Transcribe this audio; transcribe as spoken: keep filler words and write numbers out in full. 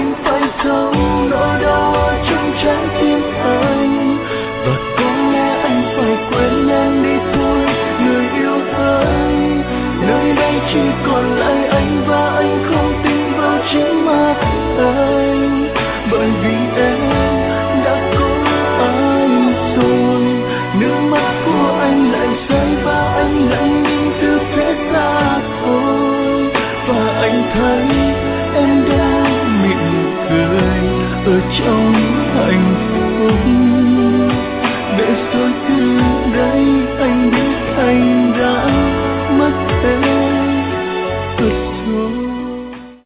anh phải giấu nỗi đau trong trái tim anh, và có lẽ anh phải quên nhanh đi thôi người yêu ơi, nơi đây chỉ có